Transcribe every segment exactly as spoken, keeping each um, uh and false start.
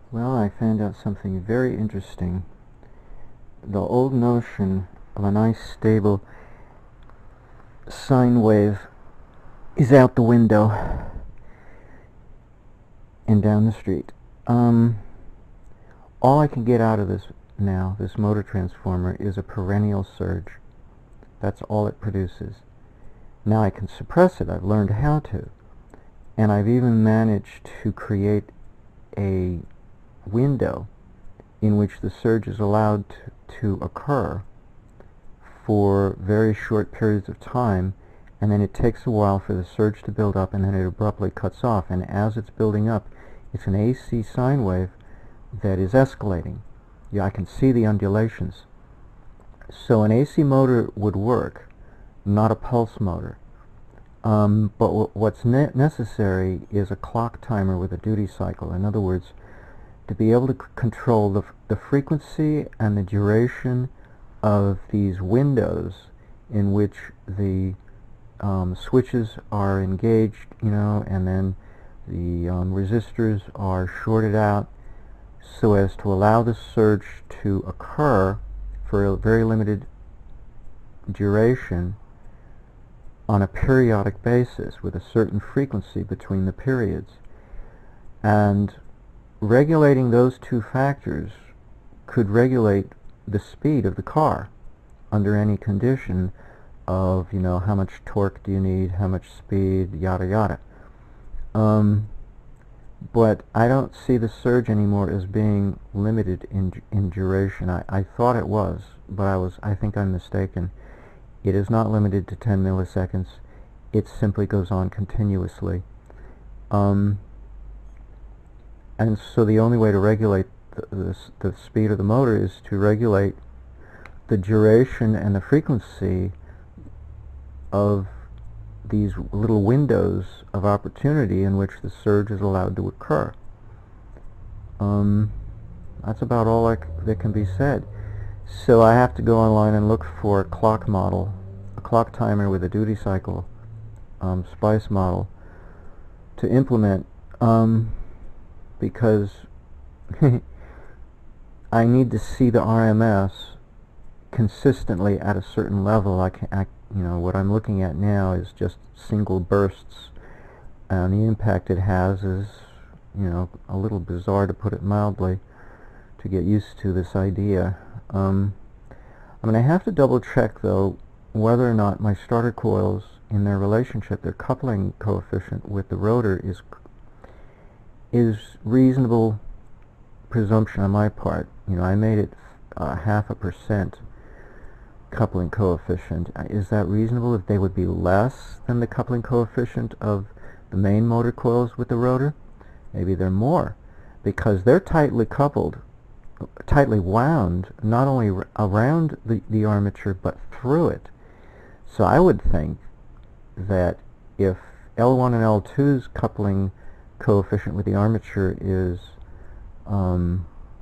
Well, I found out something very interesting. The old notion of a nice stable sine wave is out the window and down the street. Um, all I can get out of this now, this motor transformer, is a perennial surge. That's all it produces. Now I can suppress it. I've learned how to. And I've even managed to create a window in which the surge is allowed to, to occur for very short periods of time, and then it takes a while for the surge to build up, and then it abruptly cuts off. And as it's building up, it's an A C sine wave that is escalating. Yeah, I can see the undulations. So an A C motor would work, not a pulse motor. Um, but w what's ne necessary is a clock timer with a duty cycle. In other words, to be able to c control the, f the frequency and the duration of these windows in which the um, switches are engaged, you know, and then the um, resistors are shorted out so as to allow the surge to occur for a very limited duration on a periodic basis with a certain frequency between the periods. And regulating those two factors could regulate the speed of the car under any condition of, you know, how much torque do you need, how much speed, yada yada. Um, but I don't see the surge anymore as being limited in in duration. I, I thought it was, but I was I think I'm mistaken. It is not limited to ten milliseconds. It simply goes on continuously. Um, and so the only way to regulate the, the, the speed of the motor is to regulate the duration and the frequency of these little windows of opportunity in which the surge is allowed to occur. Um, that's about all I c that can be said. So I have to go online and look for a clock model, a clock timer with a duty cycle, um, SPICE model, to implement, um, because I need to see the R M S consistently at a certain level. I can, I, you know, what I'm looking at now is just single bursts, and the impact it has is, you know, a little bizarre, to put it mildly, to get used to this idea. Um, I'm going to have to double check, though, whether or not my starter coils, in their relationship, their coupling coefficient with the rotor, is is reasonable presumption on my part. You know, I made it uh, half a percent coupling coefficient. Is that reasonable? If they would be less than the coupling coefficient of the main motor coils with the rotor? Maybe they're more, because they're tightly coupled, tightly wound, not only around the, the armature, but through it. So I would think that if L one and L two's coupling coefficient with the armature is um,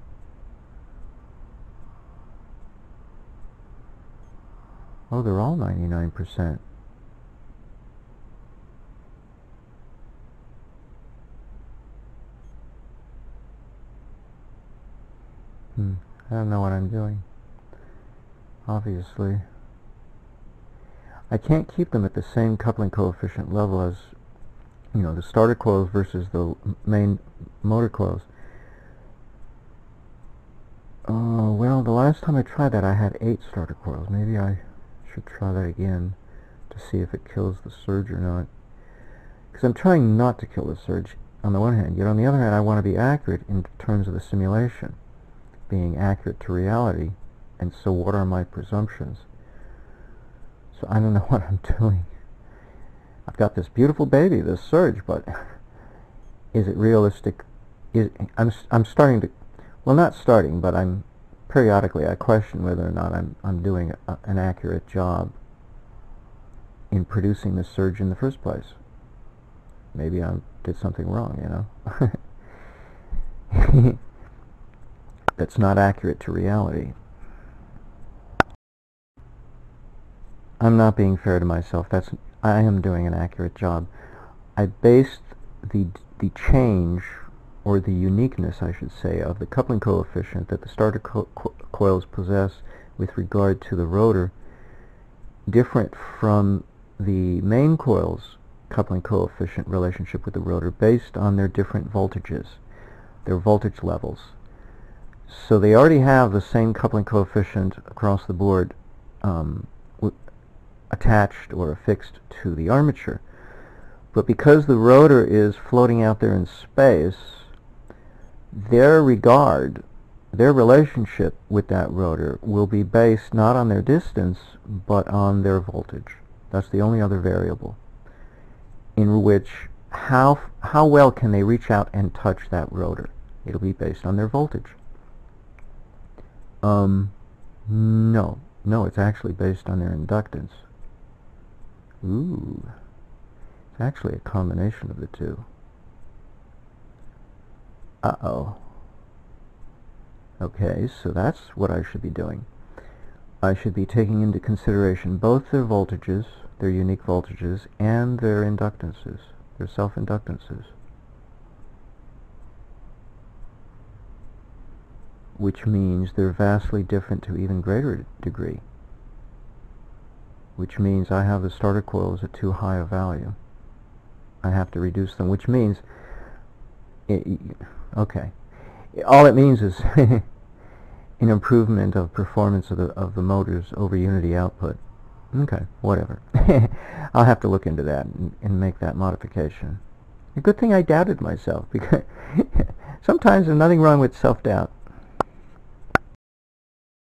oh, they're all ninety-nine percent. Hmm. I don't know what I'm doing, obviously. I can't keep them at the same coupling coefficient level as, you know, the starter coils versus the main motor coils. Uh, well, the last time I tried that, I had eight starter coils. Maybe I should try that again to see if it kills the surge or not. Because I'm trying not to kill the surge on the one hand, yet on the other hand, I want to be accurate in terms of the simulation, being accurate to reality. And so what are my presumptions? So I don't know what I'm doing. I've got this beautiful baby, this surge, but is it realistic? Is, I'm, I'm starting to, well, not starting, but I'm periodically, I question whether or not I'm, I'm doing a, an accurate job in producing the surge in the first place. Maybe I did something wrong, you know? That's not accurate to reality. I'm not being fair to myself. That's I am doing an accurate job. I based the the change or the uniqueness, I should say, of the coupling coefficient that the starter co co coils possess with regard to the rotor, different from the main coil's coupling coefficient relationship with the rotor, based on their different voltages, their voltage levels. So they already have the same coupling coefficient across the board um, attached or affixed to the armature. But because the rotor is floating out there in space, their regard, their relationship with that rotor will be based not on their distance, but on their voltage. That's the only other variable, in which how, how well can they reach out and touch that rotor. It'll be based on their voltage. Um, no, no, it's actually based on their inductance. Ooh, it's actually a combination of the two. Uh-oh. Okay, so that's what I should be doing. I should be taking into consideration both their voltages, their unique voltages, and their inductances, their self-inductances, which means they're vastly different to even greater degree, which means I have the starter coils at too high a value. I have to reduce them, which means, it, okay, all it means is an improvement of performance of the, of the motors over unity output. Okay, whatever. I'll have to look into that and, and make that modification. A good thing I doubted myself, because sometimes there's nothing wrong with self-doubt.